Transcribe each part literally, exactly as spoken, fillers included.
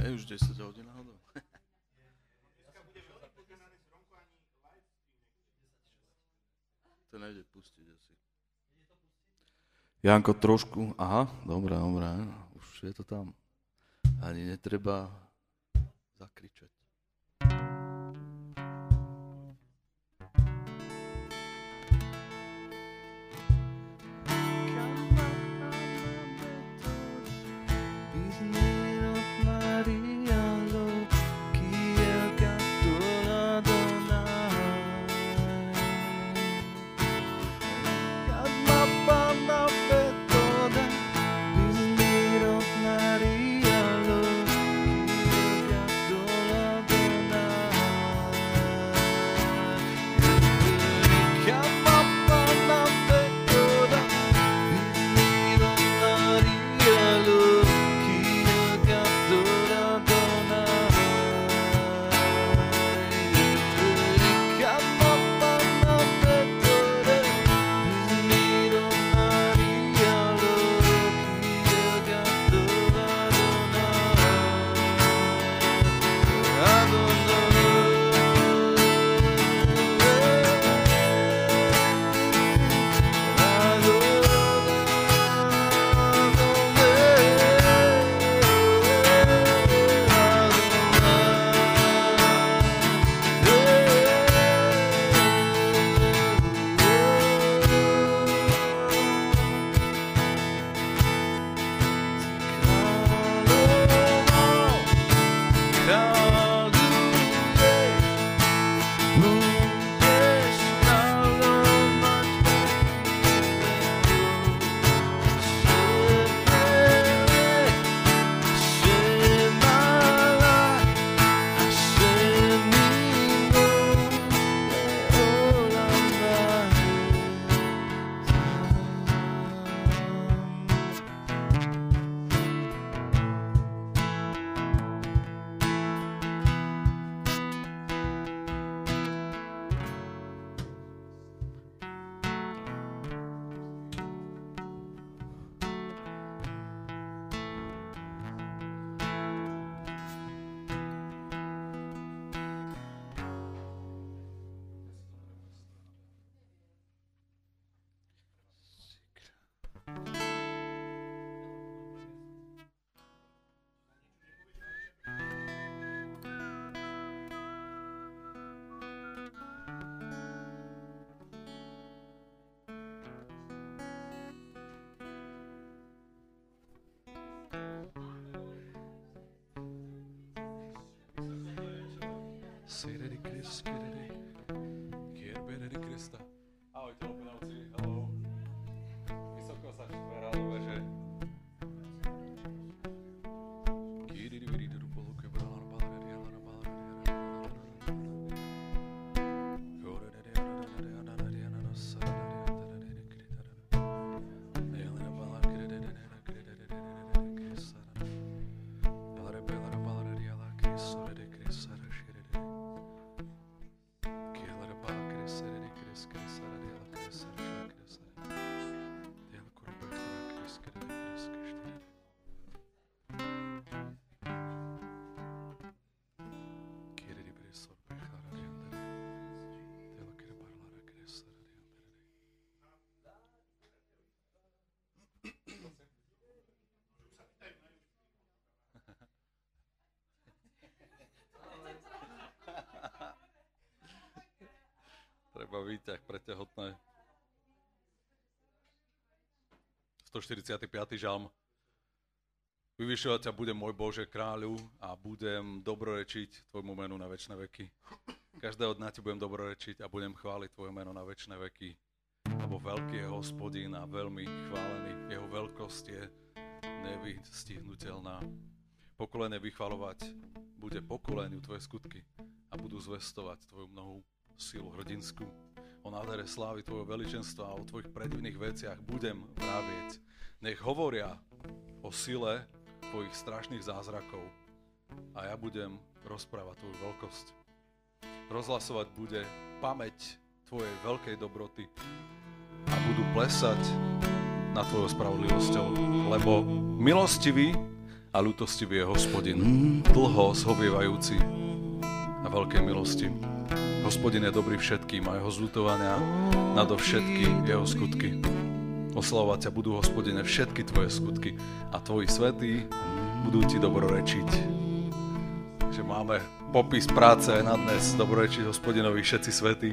Je už desať hodín náhodou. To nejde pustiť asi. Janko, trošku, aha, dobré, dobré, už je to tam. Ani netreba zakričať. Sere di Cristo, Kierbere di Krista. Ahojte, openovci, hello. Vysoko sa šveralo, že... Kiri di viri du polo ke brala na bala di ala na bala di ala. Kore de de de de de de de na sa de de de krita. Ele na bala kre de de de kre de de de krisa. Ala re bela na bala di ala kriso de krisa. Treba výťah pre tehotné. stoštyridsiaty piaty žalm. Vyvyšovať ťa budem, môj Bože, kráľu, a budem dobrorečiť tvojmu menu na večné veky. Každého dňa ti budem dobrorečiť a budem chváliť tvoje meno na večné veky. Lebo veľký je Hospodín a veľmi chválený. Jeho veľkosť je nevystihnutelná. Pokolenie vychvaľovať bude pokoleniu tvoje skutky a budú zvestovať tvoju mnohú silu hrdinskú. O nádhere slávy tvojho veličenstva a o tvojich predivných veciach budem vravieť. Nech hovoria o sile tvojich strašných zázrakov a ja budem rozprávať tvoju veľkosť. Rozhlasovať bude pamäť tvojej veľkej dobroty a budú plesať nad tvojou spravodlivosťou, lebo milostivý a ľútostivý je Hospodin, dlho zhovievajúci a veľkej milosti. Hospodin je dobrý všetkým a jeho zľutovania nadovšetky jeho skutky. Oslavovať ťa budú, Hospodine, všetky tvoje skutky a tvoji svätí budú ti dobrorečiť. Že máme popis práce aj na dnes, dobrorečiť Hospodinovi všetci svätí.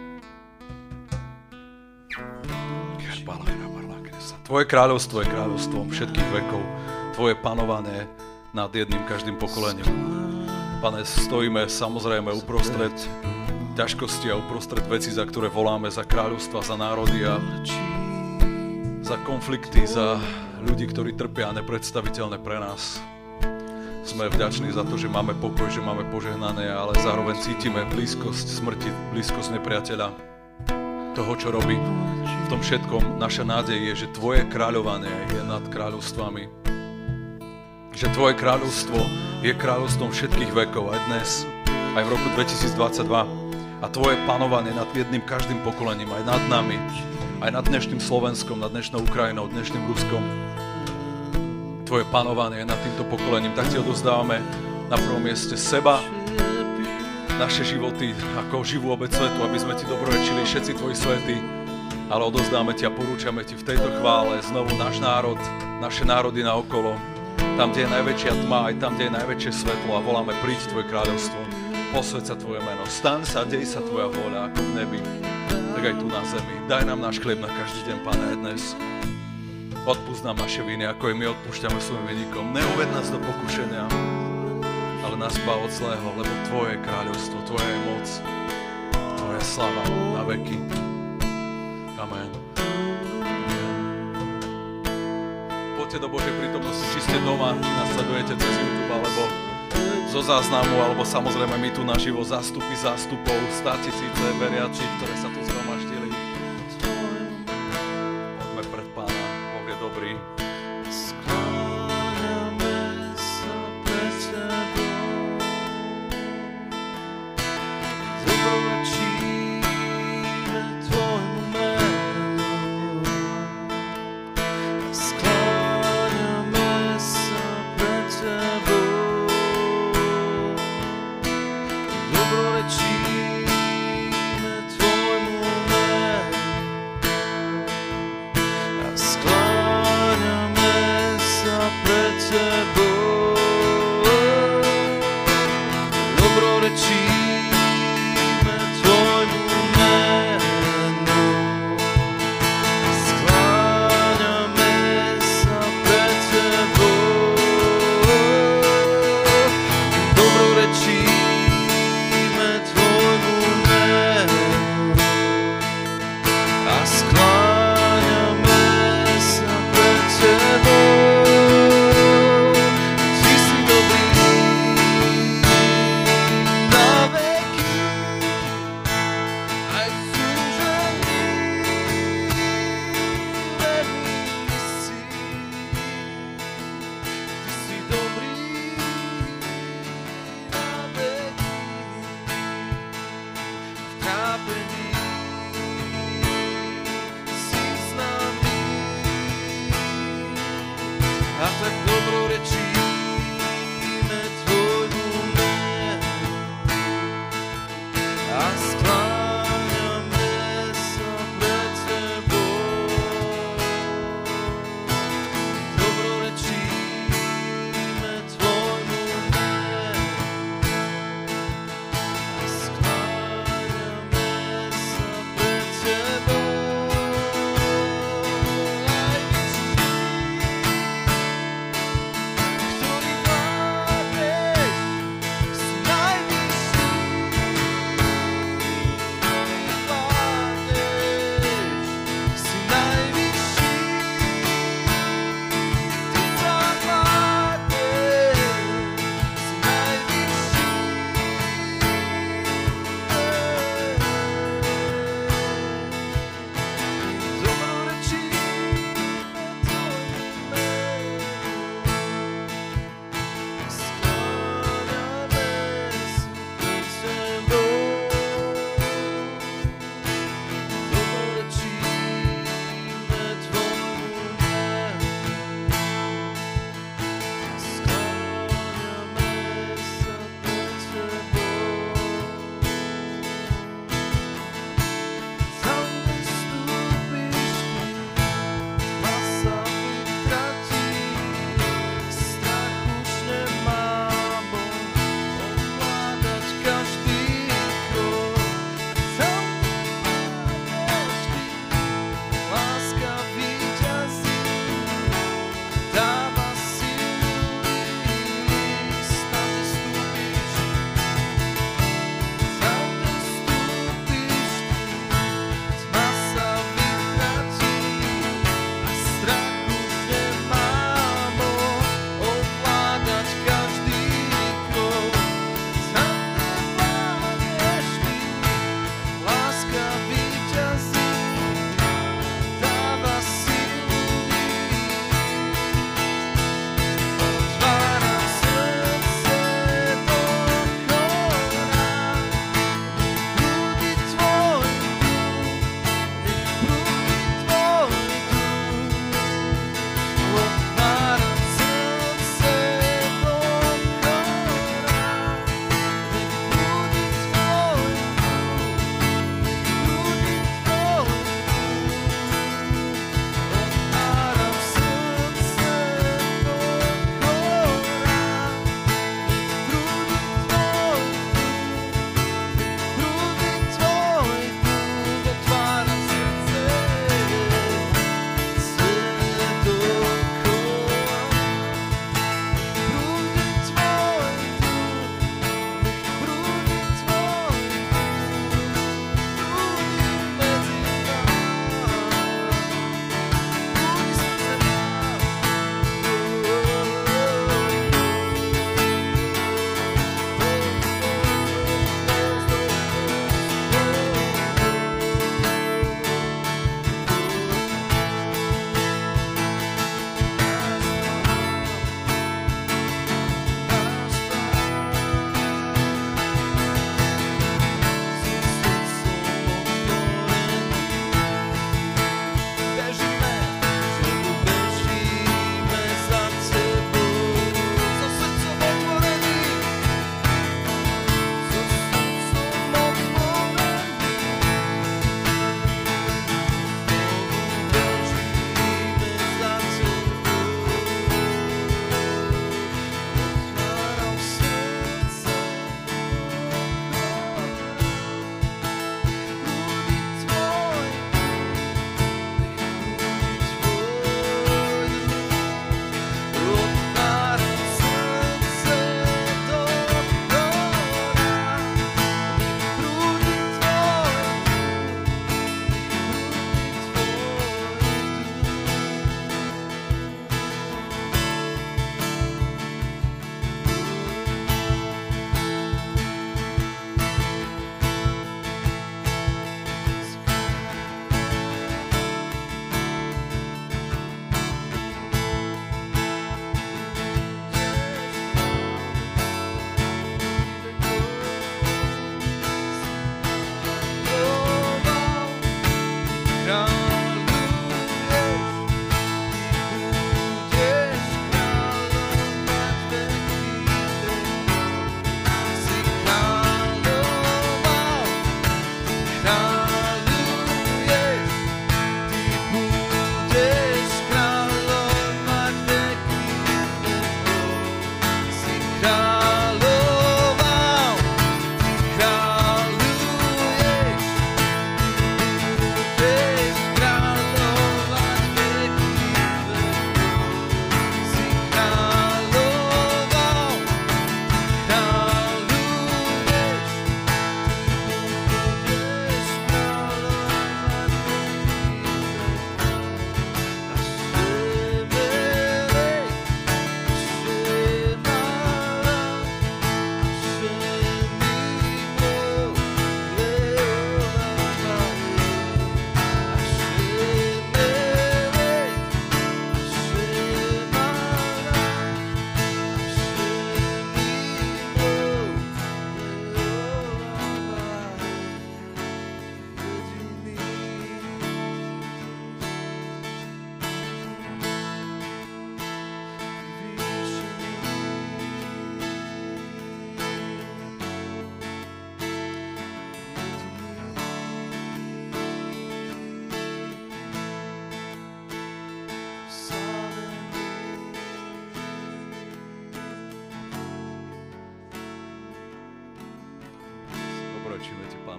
Tvoje kráľovstvo je kráľovstvom všetkých vekov, tvoje panovanie nad jedným každým pokolením. Pane, stojíme samozrejme uprostred ťažkosti a uprostred veci, za ktoré voláme, za kráľovstva, za národy a za konflikty, za ľudí, ktorí trpia nepredstaviteľné pre nás. Sme vďační za to, že máme pokoj, že máme požehnanie, ale zároveň cítime blízkosť smrti, blízkosť nepriateľa, toho, čo robí. V tom všetkom naša nádej je, že tvoje kráľovanie je nad kráľovstvami. Že tvoje kráľovstvo je kráľovstvom všetkých vekov, aj dnes, aj v roku dvetisícdvadsaťdva. A tvoje panovanie nad jedným každým pokolením, aj nad nami, aj nad dnešným Slovenskom, nad dnešnou Ukrajinou, dnešným Ruskom. Tvoje panovanie nad týmto pokolením, tak ti odozdávame na prvom mieste seba, naše životy ako živú obeť svetu, aby sme ti dobrorečili všetci tvoji svety, ale odozdáme ti a porúčame ti v tejto chvále znovu náš národ, naše národy naokolo, tam, kde je najväčšia tma, aj tam, kde je najväčšie svetlo a voláme, príď tvoje kráľovstvo, posväť sa tvoje meno, staň sa, dej sa tvoja vôľa ako v nebi, tak aj tu na zemi. Daj nám náš chlieb na každý deň, Pane, aj dnes. Odpúsť nám naše viny, ako i my odpúšťame svojim vinníkom. Neuved nás do pokušenia, ale nás zbav od zlého, lebo tvoje kráľovstvo, tvoja je moc, tvoja sláva na veky. Amen. Poďte do Božej prítomnosti, či ste doma, či nás sledujete cez YouTube, alebo zo záznamu, alebo samozrejme my tu naživo zástupy zástupov, stá tisíce veriacich, ktoré sa tu zhromaždili. Poďme pred Pána, Boh je dobrý.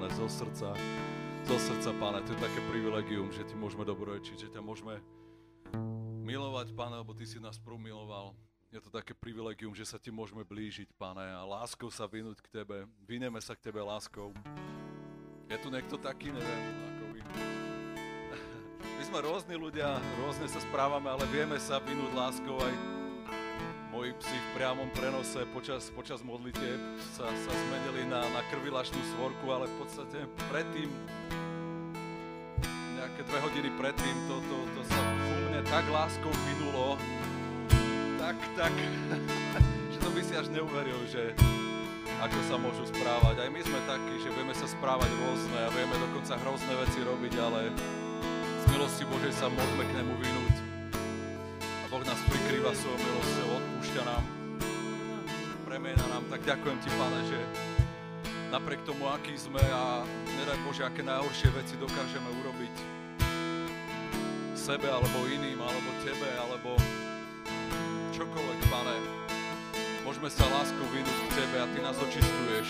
Pane, zo srdca, zo srdca, Pane. To je také privilegium, že Ti môžeme dobrorečiť, že ťa môžeme milovať, Pane, lebo Ty si nás prv miloval. Je to také privilegium, že sa Ti môžeme blížiť, Pane, a láskou sa vynúť k Tebe. Vyneme sa k Tebe láskou. Je tu niekto taký, neviem, ako vy. My sme rôzni ľudia, rôzne sa správame, ale vieme sa vynúť láskou. Aj moji psi v priamom prenose počas, počas modlitieb sa, sa zmenili na, na krvilačnú svorku, ale v podstate predtým, nejaké dve hodiny predtým, to, to, to sa u mne tak láskou vynulo, tak, tak, že to by si až neuveril, že ako sa môžu správať. Aj my sme takí, že vieme sa správať rôzne a vieme dokonca hrozné veci robiť, ale z milosti Božej sa môžeme k nemu vynúť. A Boh nás prikrýva svojou milosťou, odpúšťa nám, premieňa nám. Tak ďakujem Ti, Pane, že napriek tomu, aký sme a nedaj Bože, aké najhoršie veci dokážeme urobiť sebe, alebo iným, alebo Tebe, alebo čokoľvek, Pane, môžeme sa láskou vynúť k Tebe a Ty nás očistuješ.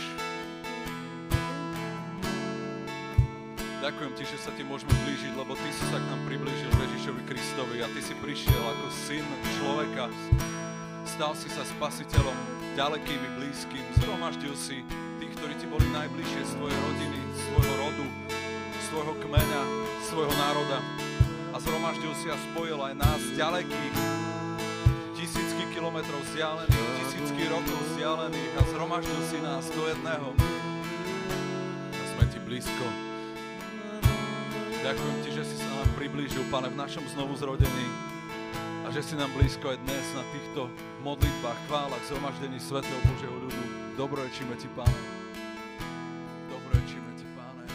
Ďakujem Ti, že sa Ti môžeme blížiť, lebo Ty si sa k nám priblížil Ježišovi Kristovi a Ty si prišiel ako syn človeka. Stal si sa spasiteľom ďalekým i blízkym. Zhromaždil si tých, ktorí Ti boli najbližšie z Tvojej rodiny, z Tvojho rodu, z Tvojho kmeňa, z Tvojho národa. A zhromaždil si a spojil aj nás ďalekých, tisícky kilometrov vzdialených, tisícky rokov vzdialených a zhromaždil si nás do jedného. A sme Ti blízko. Ďakujem Ti, že si sa nám priblížil, Pane, v našom znovu zrodení a že si nám blízko aj dnes na týchto modlitbách, chválach, zhromaždení svätého Božieho ľudu. Dobrorečíme Ti, Pane. Dobrorečíme Ti, Pane.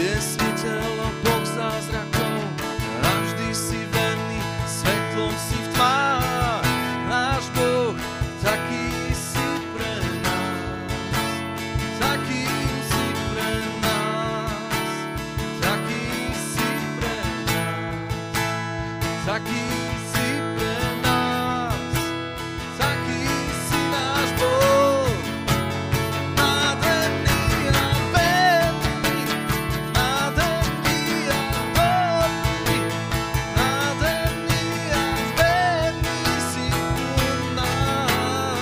Kriesniteľ a Boh zázrakov, navždy si verný, svetlom si v tmách. Náš Boh, taký si pre nás, takým si pre nás, taký si pre nás, taký si pre nás, taký si náš Boh. Nádherný a verný, nádherný a hodný, nádherný a verný si u nás.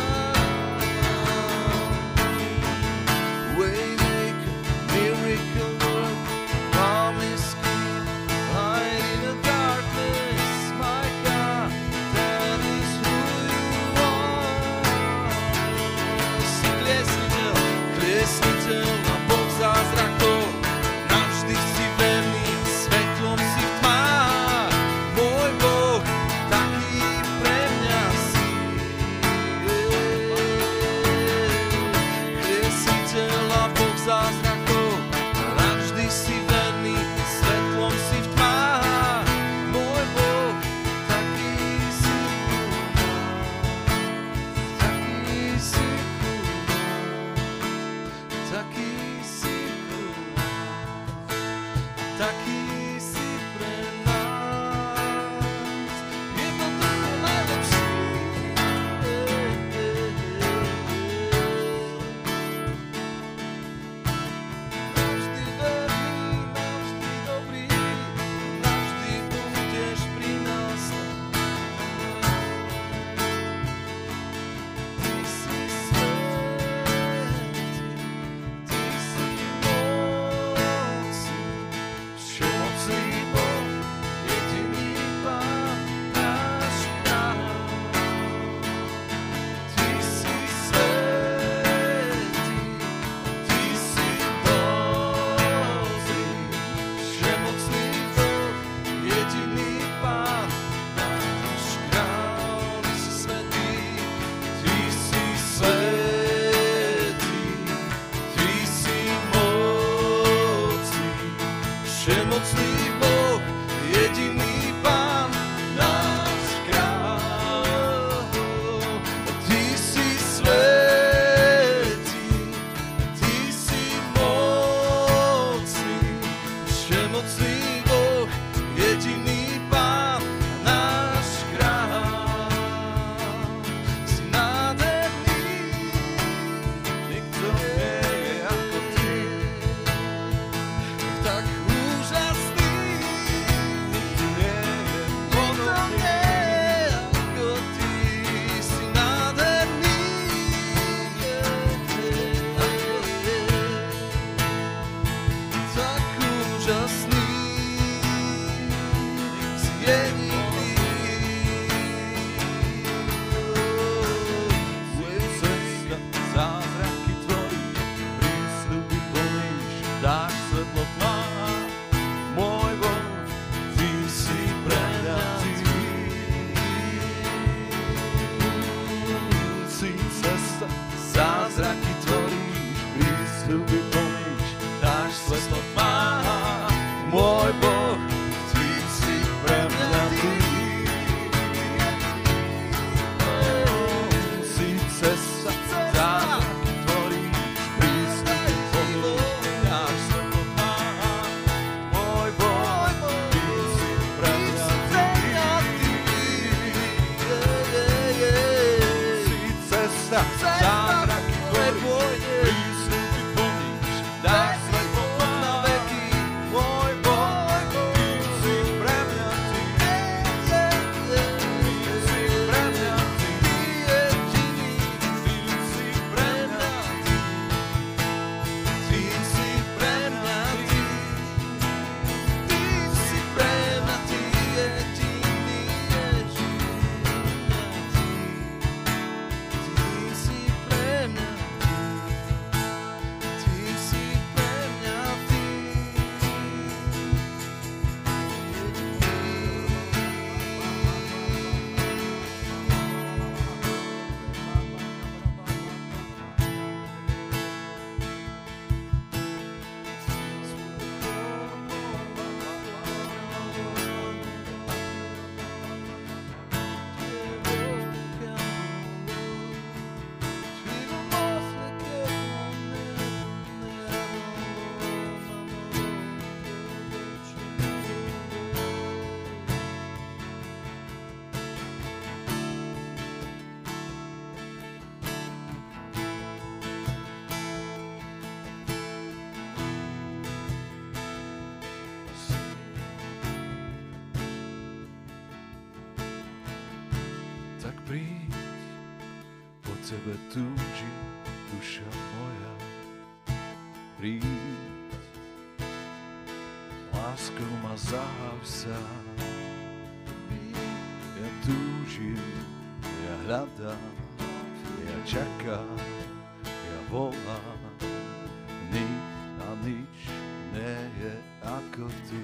Waymaker, miracle worker, promise keeper, light in the darkness, my God, that is who you are. Si kriesniteľ, kriesniteľ a Boh zázrakov, navždy si verný, svetlom si v tmách. Môj Boh, taký pre mňa si. Kriesniteľ a Boh zázrakov, navždy si verný, svetlom si v tmách. Môj Boh, taký si u nás, taký si u nás, taký si u nás, taký si pre nás. Je to ten najlepší. Navždy verný, navždy dobrý, navždy budeš pri nás. Ty si svätý, ty si mocný, všemocný Boh, jediný Pán, náš kráľ. Ty si svätý, ty si mocný, všemocný Boh, jediný Pán, náš kráľ. Ty si svätý, ty si svätý, ty si mocný, všemocný Boh, jediný Pán, náš kráľ. Ty si svätý, ty si mocný, všemocný Boh, jediný Pán, náš kráľ. Si nádherný, nikto nie je ako ty, tak úžasný, nikto nie je podobný ako ty. Si nádherný, tak úžasný, si jediný. Zázraky tvorí, prísľuby plníš, dáš svetlo tmám. Môj Boh, ty si pre mňa ty. Si cesta, zázraky tvoríš, prísľuby plníš, dáš svetlo tmám. Môj Boh, ty si pre mňa ty. tak príď, po tebe túži duša moja. Príď, láskou ma zahav sa. Ja túžim, ja hľadám, ja čakám, ja volám. Nič a nič nie je ako ty.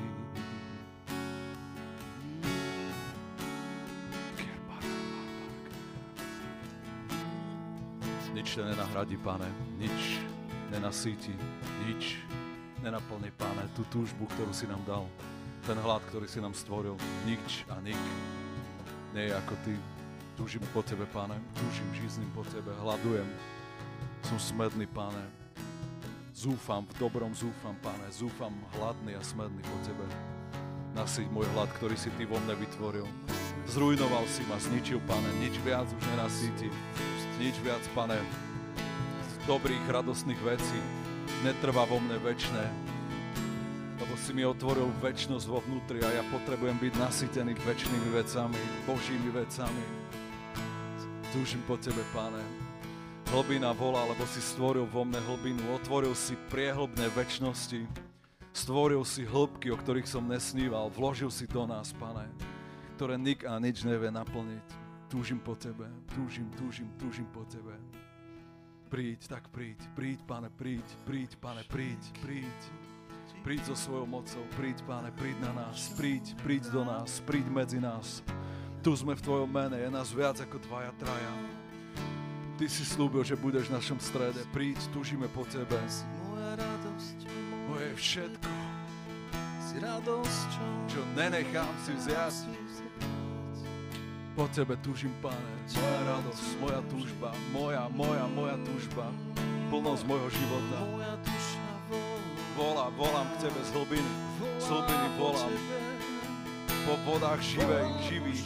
Nič to nenahradí, Pane, nič nenasíti, nič nenaplní, Pane, tú túžbu, ktorú si nám dal, ten hlad, ktorý si nám stvoril. Nič a nik nie je ako ty. Túžim po tebe, Pane, túžim, žízním po tebe, hľadujem. Som smedný, Pane, zúfam, v dobrom zúfam, Pane, zúfam hladný a smedný po tebe. Nasýť môj hlad, ktorý si ty vo mne vytvoril. Zrujnoval si ma, zničil, Pane, nič viac už nenasíti. Nič viac, Pane, z dobrých, radostných vecí netrvá vo mne večné, lebo si mi otvoril večnosť vo vnútri a ja potrebujem byť nasýtený večnými vecami, Božími vecami. Túžim po tebe, Pane. Hlbina volá, lebo si stvoril vo mne hlbinu, otvoril si priehlbné večnosti, stvoril si hĺbky, o ktorých som nesníval, vložil si do nás, Pane, ktoré nik a nič nevie naplniť. Túžim po tebe, túžim, túžim, túžim po tebe. Príď, tak príď, príď, Pane, príď, príď, Pane, príď, príď. Príď so svojou mocou, príď, Pane, príď na nás, príď, príď do nás, príď medzi nás. Tu sme v tvojom mene, je nás viac ako dvaja, traja. Ty si slúbil, že budeš v našom strede. Príď, túžime po tebe. Si moja radosť, Moje všetko, si radosťou, čo nenechám si vziať. Po tebe túžim, Pane, moja radosť, moja túžba, moja, moja, moja túžba, plnosť môjho života. moja duša Volá, volám k tebe z hlbiny, z hlbiny volám, po vodách živej, živých.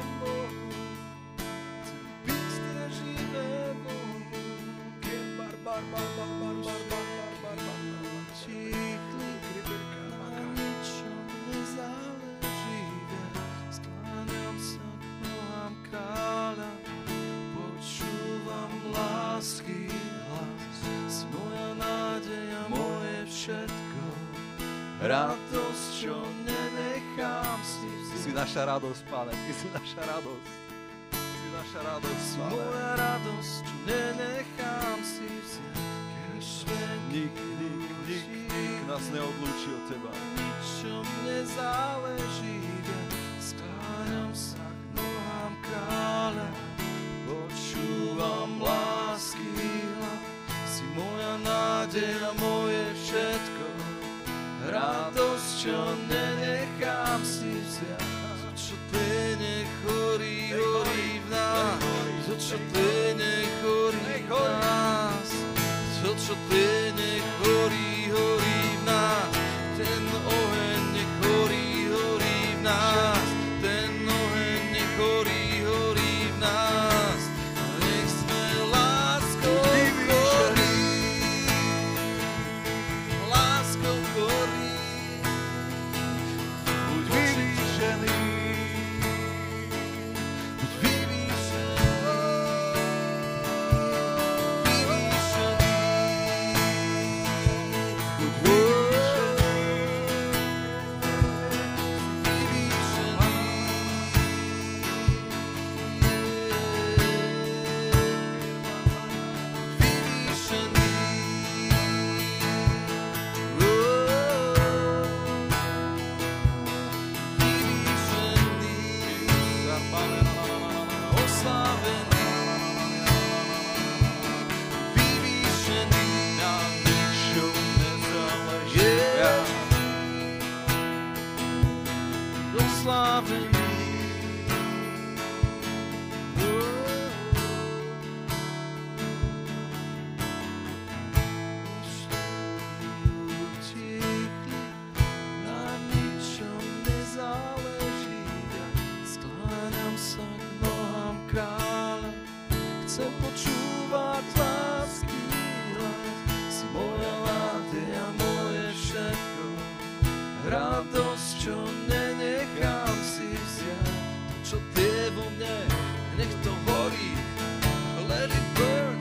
Radosť, čo nenechám si vziať. Si naša radosť, Pane, ty si naša radosť. Si naša radosť, Si Pane. moja radosť, čo nenechám si vziať. Keď svet Nik, nik, nik, nik nás neodlúči od teba. ničom nezáleží, skláňam sa k nohám kráľa, počúvam lásky hlas. Si moja nádej a moje všetko, radosť, čo nenechám si vziať. To, čo tle nechorí, horí v nás. To, čo tle nechorí v nás. To, čo tle nechorí, horí v nás. Ten oheň nechorí, horí v nás. Ten oheň nechorí, horí v nás. A nech sme láskou chorí. Láskou chorí. Buď vyvýšený, Buď vyvýšený, vyvýšený, buď vyvýšený. Chcem počúvať lásky hlas. Si moja nádej a moje všetko, radosť, čo nenechám si vziať. To, čo tie vo mne nech to horí, let it burn.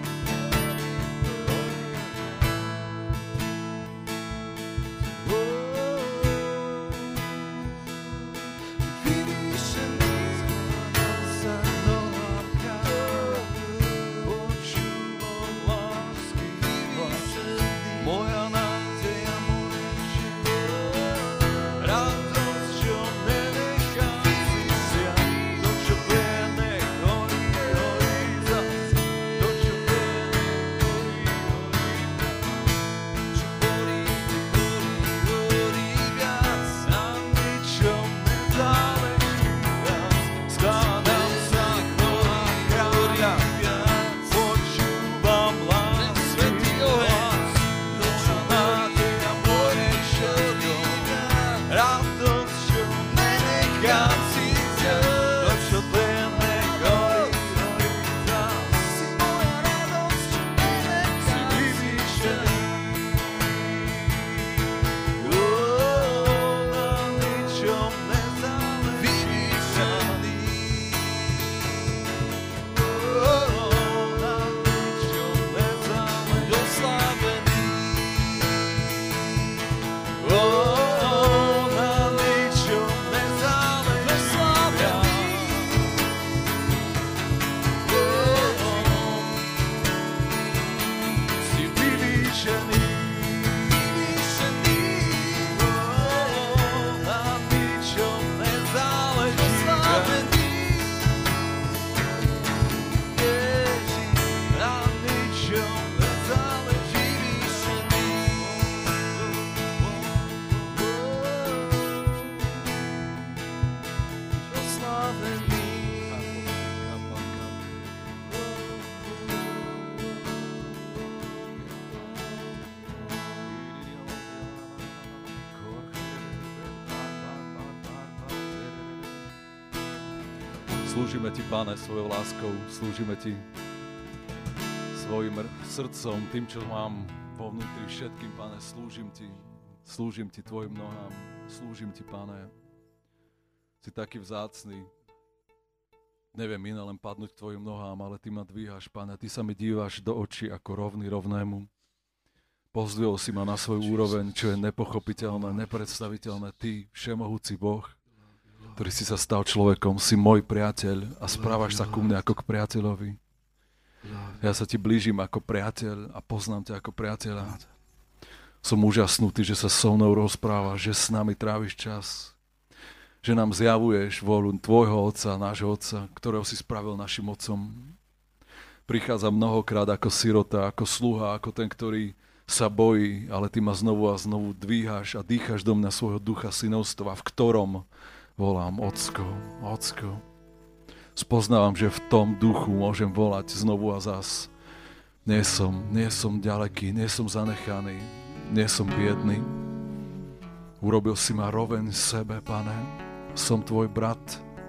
Slúžime Ti, Pane, svojou láskou, slúžime Ti svojim srdcom, tým, čo mám vo vnútri všetkým, Pane, slúžim Ti, slúžim Ti Tvojim nohám, slúžim Ti, Pane. Si taký vzácny, neviem iné len padnúť k Tvojim nohám, ale Ty ma dvíhaš, Pane, Ty sa mi díváš do očí ako rovný rovnému. Pozdvihol si ma na svoju úroveň, čo je nepochopiteľné, nepredstaviteľné. Ty, všemohúci Boh, ktorý si sa stal človekom, si môj priateľ a správaš sa ku mne ako k priateľovi. Ja sa Ti blížim ako priateľ a poznám ťa ako priateľa. Som úžasnutý, že sa so mnou rozprávaš, že s nami tráviš čas, že nám zjavuješ vôľu Tvojho Otca, nášho Otca, ktorého si spravil našim Otcom. Prichádza mnohokrát ako sirota, ako sluha, ako ten, ktorý sa bojí, ale Ty ma znovu a znovu dvíhaš a dýchaš do mňa svojho ducha synovstva, v ktorom volám Ocko, Ocko. Spoznávam, že v tom duchu môžem volať znovu a zas. Nie som, nie som ďaleký, nie som zanechaný, nie som biedný. Urobil si ma roveň sebe, Pane. Som tvoj brat.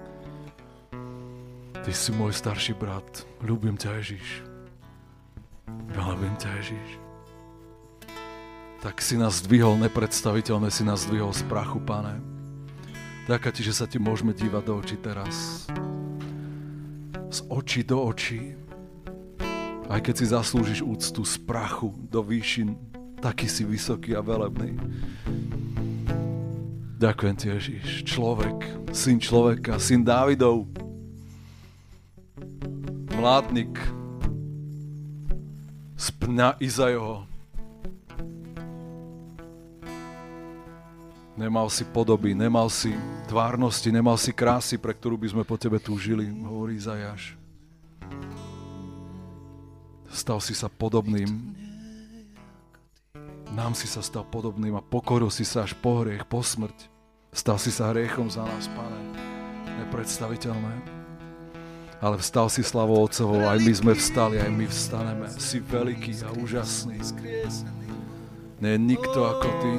Ty si môj starší brat. Ľúbim ťa, Ježiš. Ľúbim ťa, Ježiš. Tak si nás zdvihol nepredstaviteľné, si nás zdvihol z prachu, Pane. Ďakujem Ti, že sa Ti môžeme dívať do očí teraz. Z očí do očí. Aj keď si zaslúžiš úctu z prachu do výšin, taký si vysoký a velebný. Ďakujem Ti, Ježiš. Človek, syn človeka, syn Dávidov. Mládnik z pňa Izaiho. Nemal si podoby, nemal si tvárnosti, nemal si krásy, pre ktorú by sme po Tebe túžili, hovorí Izaiáš. Stal si sa podobným. Nám si sa stal podobným a pokoril si sa až po hriech, po smrť. Stal si sa hriechom za nás, Pane. Nepredstaviteľné. Ale vstal si slavou Otcovou, aj my sme vstali, aj my vstaneme. Si veľký a úžasný. Nie je nikto ako Ty.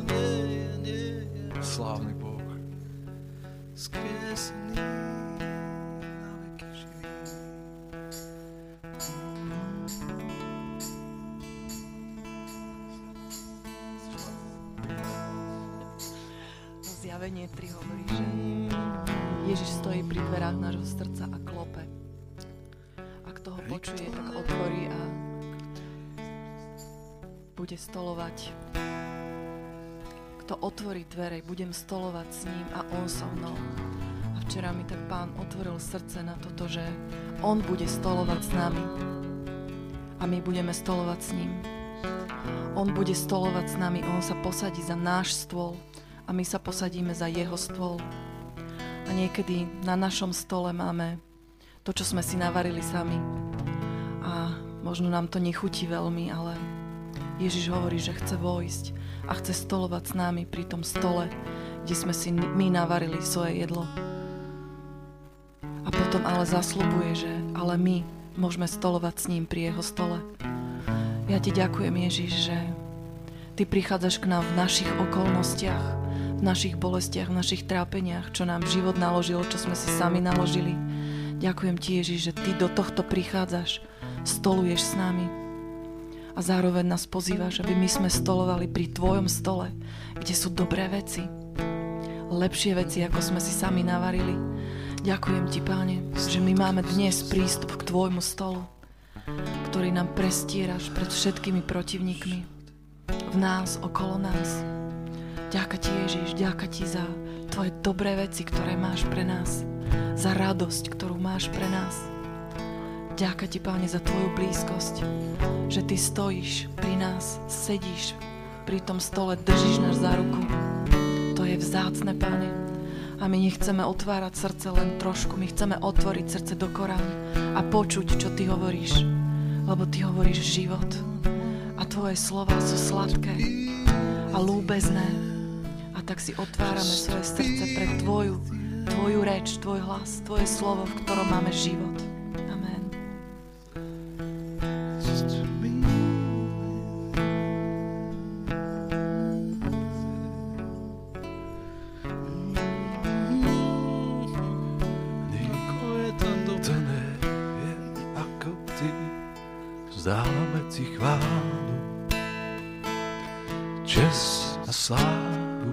Slávny Boh. Skriesený na veky živý. Zjavenie tri hovorí, že Ježiš stojí pri dverách nášho srdca a klope. počuje, tak otvorí a bude stolovať. Kto otvorí dvere, budem stolovať s ním a on so mnou. A včera mi tak Pán otvoril srdce na toto, že on bude stolovať s nami a my budeme stolovať s ním. On bude stolovať s nami, on sa posadí za náš stôl a my sa posadíme za jeho stôl. A niekedy na našom stole máme to, čo sme si navarili sami. A možno nám to nechutí veľmi, ale Ježiš hovorí, že chce vojsť a chce stolovať s nami pri tom stole, kde sme si my navarili svoje jedlo. A potom ale zasľubuje, že ale my môžeme stolovať s ním pri jeho stole. Ja ti ďakujem, Ježiš, že ty prichádzaš k nám v našich okolnostiach, v našich bolestiach, v našich trápeniach, čo nám život naložil, čo sme si sami naložili. Ďakujem ti, Ježiš, že ty do tohto prichádzaš, stoluješ s nami a zároveň nás pozývaš, aby my sme stolovali pri tvojom stole, kde sú dobré veci, lepšie veci, ako sme si sami navarili. Ďakujem ti, Páne, že my máme dnes prístup k tvojmu stolu, ktorý nám prestieraš pred všetkými protivníkmi v nás, okolo nás. Ďakujem ti, Ježiš, ďakujem ti za tvoje dobré veci, ktoré máš pre nás, za radosť, ktorú máš pre nás. Ďakujem ti, Páne, za tvoju blízkosť, že ty stojíš pri nás, sedíš pri tom stole, držíš nás za ruku. To je vzácne, Páne. A my nechceme otvárať srdce len trošku, my chceme otvoriť srdce do Koránu a počuť, čo ty hovoríš, lebo ty hovoríš život a tvoje slova sú sladké a ľúbezné a tak si otvárame svoje srdce pre tvoju, tvoju reč, tvoj hlas, tvoje slovo, v ktorom máme život. Amen. Vzdáme ti chválu, čest a slávu.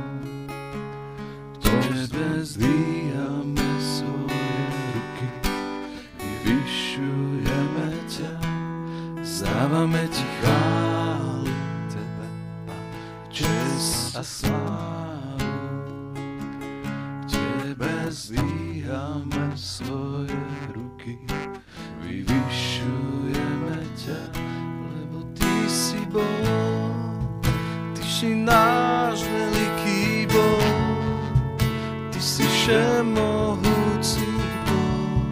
K tebe zdvíhame svoje ruky, vyvyšujeme ťa, vzdávame ti chválu, tebe čest a slávu. K tebe zdvíhame svoje ruky, vyvyšujeme ťa, lebo ty si Boh, ty si náš veľký Boh, ty si všemohúci Boh.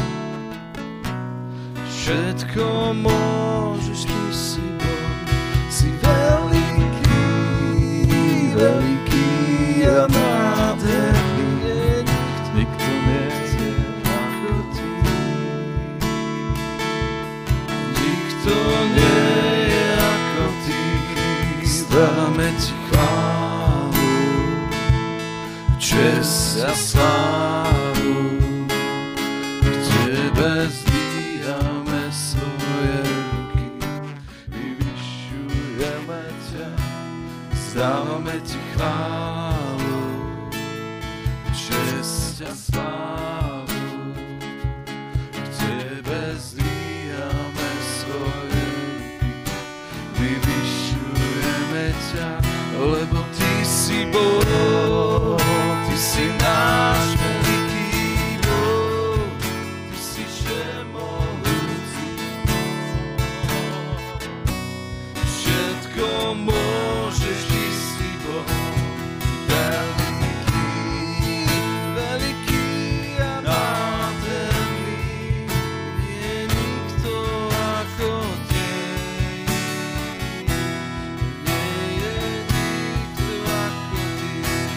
Všetko môžeš, ty si Boh, si veľký, veľký a nádherný, nikto nie je ako ty. To nie je ako ty, vzdávame ti chválu, čest a slávu. K tebe zdvíhame svoje ruky, vyvyšujeme ťa, vzdávame ti chválu, čest a slávu. K tebe zdvíhame svoje ruky, vyvyšujeme ťa, lebo ty si Boh, ty si náš veľký Boh, ty si všemohúci Boh. Všetko môžeš, ty si Boh, veľký, veľký a nádherný. Nie je nikto ako ty, nie je nikto ako ty.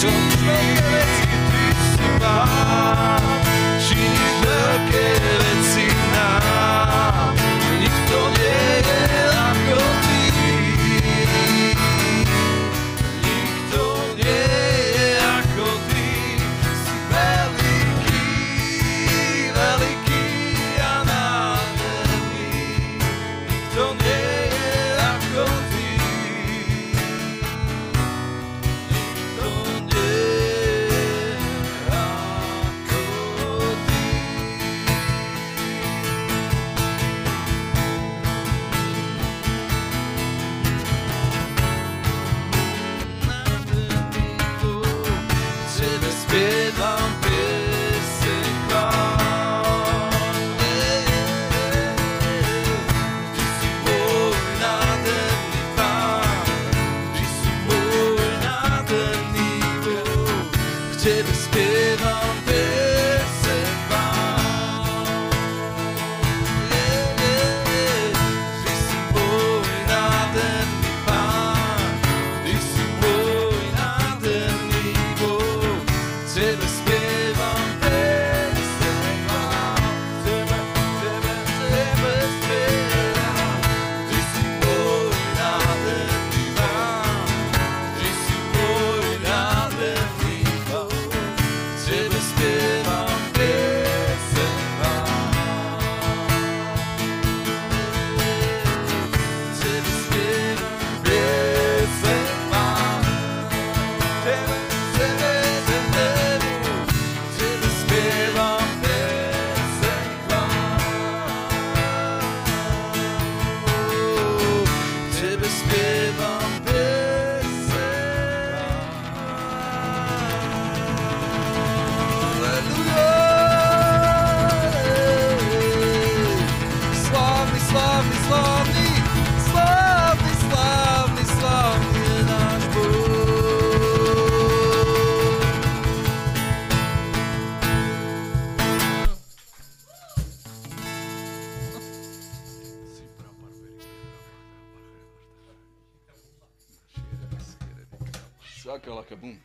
Sakalaka bum.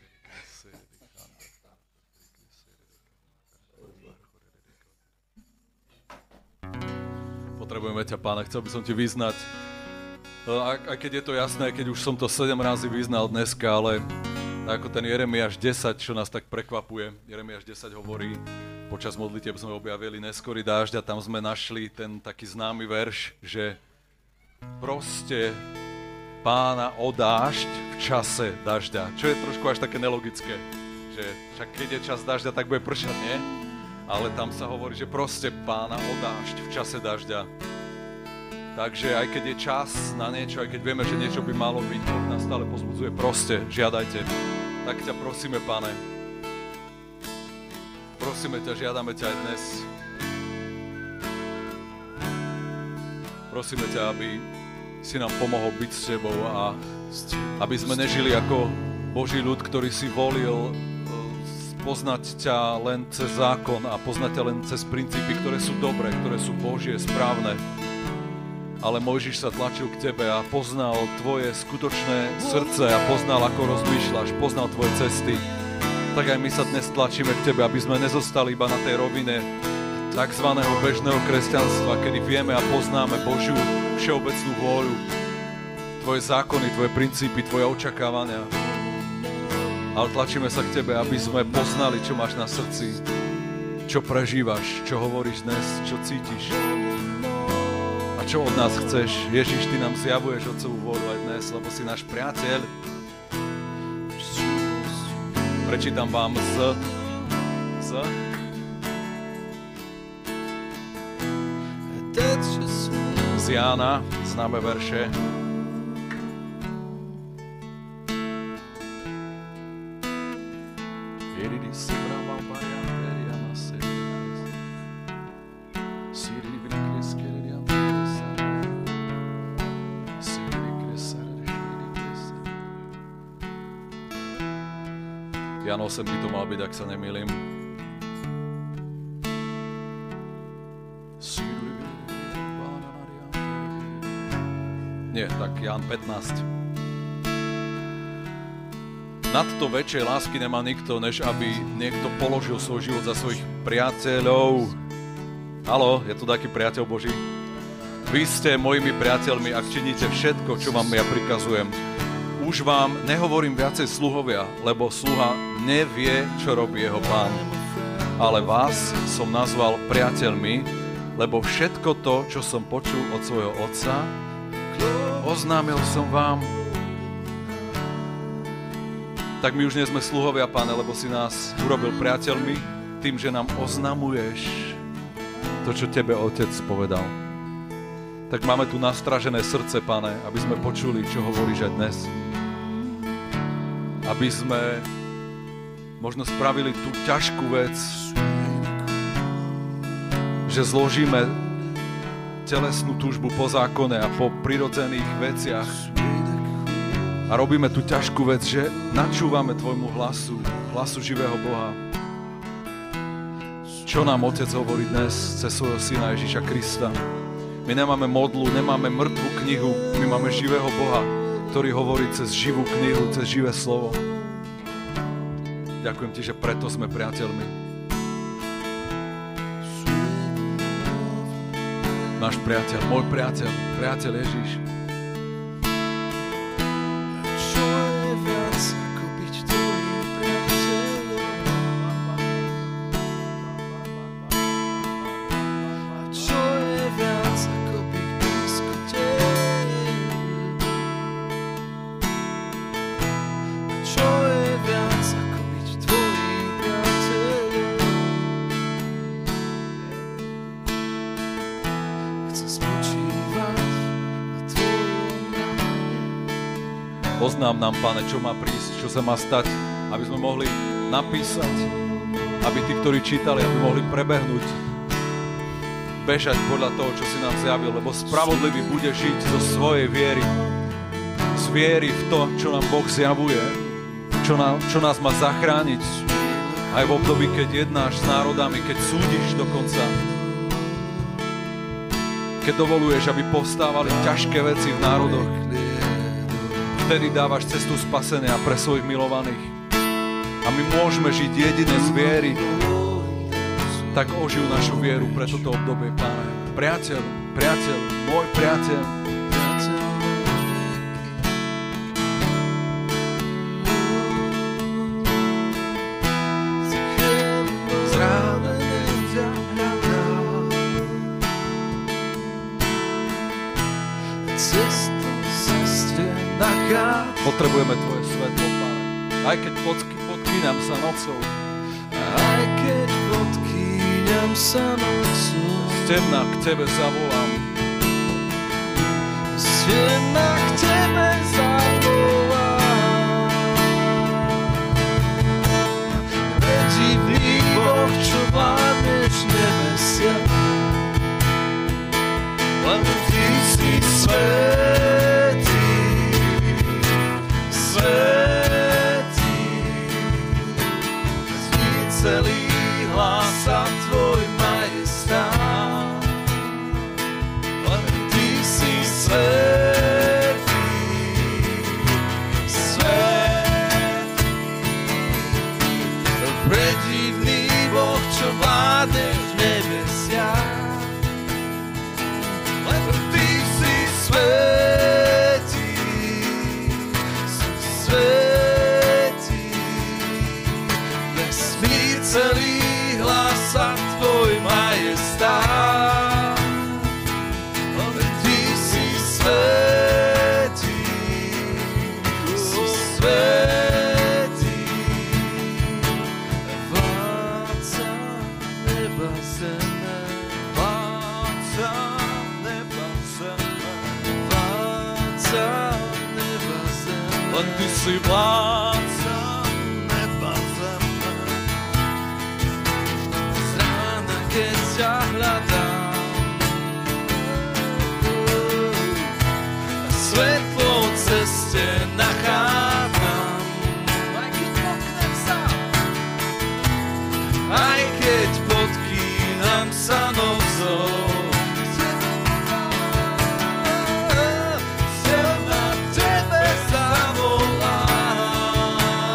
Potrebujeme ťa, Páne, chcel by som ti vyznať, aj, aj keď je to jasné, keď už som to sedem razy vyznal dneska, ale ako ten Jeremiáš desať, čo nás tak prekvapuje, Jeremiáš desať hovorí, počas modlitieb sme objavili neskorý dážď a tam sme našli ten taký známy verš, že proste Pána o dážď v čase dažďa, čo je trošku až také nelogické, že však keď je čas dažďa, tak bude pršať, nie? Ale tam sa hovorí, že proste Pána o dážď v čase dažďa. Takže aj keď je čas na niečo, aj keď vieme, že niečo by malo byť, Boh nás stále pozbudzuje, proste žiadajte. Tak ťa prosíme, Pane, prosíme ťa, žiadame ťa aj dnes. Prosíme ťa, aby si nám pomohol byť s tebou a aby sme nežili ako Boží ľud, ktorý si volil poznať ťa len cez zákon a poznať ťa len cez princípy, ktoré sú dobré, ktoré sú Božie, správne. Ale Mojžiš sa tlačil k tebe a poznal tvoje skutočné srdce a poznal, ako rozmýšľaš, poznal tvoje cesty. Tak aj my sa dnes tlačíme k tebe, aby sme nezostali iba na tej rovine takzvaného bežného kresťanstva, kedy vieme a poznáme Božiu všeobecnú vôľu, tvoje zákony, tvoje princípy, tvoje očakávania. Ale tlačíme sa k tebe, aby sme poznali, čo máš na srdci, čo prežívaš, čo hovoríš dnes, čo cítiš a čo od nás chceš. Ježiš, ty nám zjavuješ Otcovú vôľu aj dnes, lebo si náš priateľ. Prečítam vám z, z z Jána, známe verše. Jan osem by to mal byť, ak sa nemýlim. Nie, tak Ján pätnásť. Nadto väčšej lásky nemá nikto, než aby niekto položil svoj život za svojich priateľov. Haló, je tu taký priateľ Boží? Vy ste mojimi priateľmi, ak činíte všetko, čo vám ja prikazujem. Už vám nehovorím viacej sluhovia, lebo sluha nevie, čo robí jeho pán. Ale vás som nazval priateľmi, lebo všetko to, čo som počul od svojho otca, oznámil som vám. Tak my už nie sme sluhovia, Pane, lebo si nás urobil priateľmi tým, že nám oznamuješ to, čo tebe Otec povedal. Tak máme tu nastražené srdce, Pane, aby sme počuli, čo hovoríš aj dnes. Aby sme možno spravili tú ťažkú vec, že zložíme telesnú túžbu po zákone a po prirodzených veciach a robíme tú ťažkú vec, že načúvame tvojmu hlasu, hlasu živého Boha. Čo nám Otec hovorí dnes cez svojho Syna Ježiša Krista? My nemáme modlu, nemáme mŕtvú knihu, my máme živého Boha, ktorý hovorí cez živú knihu, cez živé slovo. Ďakujem ti, že preto sme priateľmi. Náš priateľ, môj priateľ, priateľ Ježiš. Čo je viac, ako byť tvojim priateľom? A čo je viac, ako byť blízko tebe? A čo je viac, ako byť tvojim priateľom? Chcem spočívať na tvojom ráne. Poznám nám, Pane, čo má prísť, čo sa má stať, aby sme mohli napísať, aby tí, ktorí čítali, aby mohli prebehnúť, bežať podľa toho, čo si nám zjavil, lebo spravodlivý bude žiť zo svojej viery, z viery v to, čo nám Boh zjavuje, čo, nám, čo nás má zachrániť, aj v období, keď jednáš s národami, keď súdiš dokonca, keď dovoluješ, aby povstávali ťažké veci v národoch. Vtedy dávaš cestu spasenia pre svojich milovaných. A my môžeme žiť jedine z viery. Tak oživ našu vieru pre toto obdobie, Páne. Priateľ, priateľ, môj priateľ. Zravený ťa hľadám. Cestu ceste nachádzam. Potrebujeme tvoje svetlo, Páne. Aj keď podky- podkýňam sa nocou, Aj keď podkýňam sa nocou, z temna k tebe zavolám. z temna k tebe zavolám. Predivný Boh, čo vládneš nebesia, len ty si svätý, svätý. Zní celý hlása tvoj majestát, len ty si svätý, svätý. Predivný Boh, čo vládneš v nebesiach, len ty si svätý, si svätý. Vesmír celý hlása tvoj majestát, len ty si svätý, si svätý. Vládca neba zeme, vládca neba zeme, vládca neba zeme, len ty si vládca neba zeme. Z rána, keď ťa hľadám, a svetlo v ceste nachádzam. Aj keď potknem sa, aj keď podkýnam sa nocou, chcem na tebe zavolať.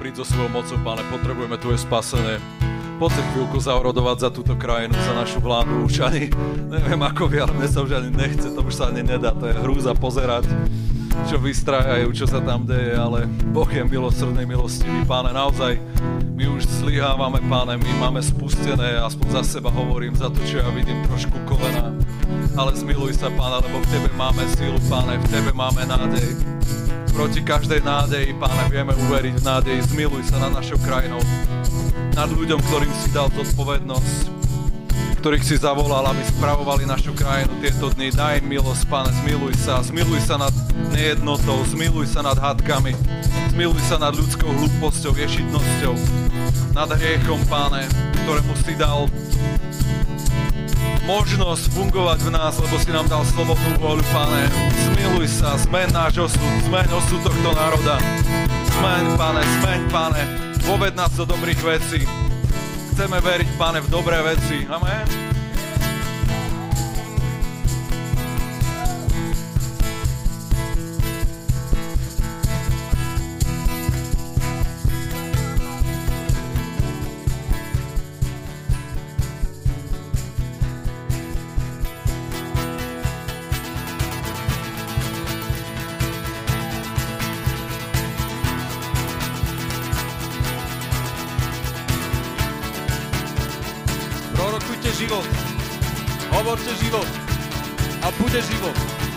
príď so svojou mocou, Pane, potrebujeme Tvoje spasenie. Poď sa chvíľku zaorodovať za túto krajinu, za našu vládu. Už ani, neviem ako vy, ale mne sa už ani nechce, to už sa ani nedá, to je hrúza pozerať, čo vystrájajú, čo sa tam deje, ale Boh je milosrdný, milostivý, Páne, naozaj my už zlyhávame, Páne, my máme spustené, aspoň za seba hovorím, za to, čo ja vidím trošku kolena, ale zmiluj sa, Páne, lebo v Tebe máme sílu, Páne, v Tebe máme nádej. Proti každej nádeji, Páne, vieme uveriť v nádej, zmiluj sa nad našou krajinou, nad ľuďom, ktorým si dal zodpovednosť, ktorých si zavolal, aby spravovali našu krajinu tieto dni. Daj im milosť, Pane, zmiluj sa, zmiluj sa nad nejednotou, zmiluj sa nad hádkami, zmiluj sa nad ľudskou hlúposťou, ješitnosťou, nad hriechom, Pane, ktorému si dal možnosť fungovať v nás, lebo si nám dal slobodnú voľu, Pane. Zmiluj sa, zmeň náš osud, zmeň osud tohto národa. Zmeň, Pane, zmeň, Pane, poved nás do dobrých vecí. Chceme veriť, Pane, v dobré veci. Amen. Život. Hovorte život. A bude život.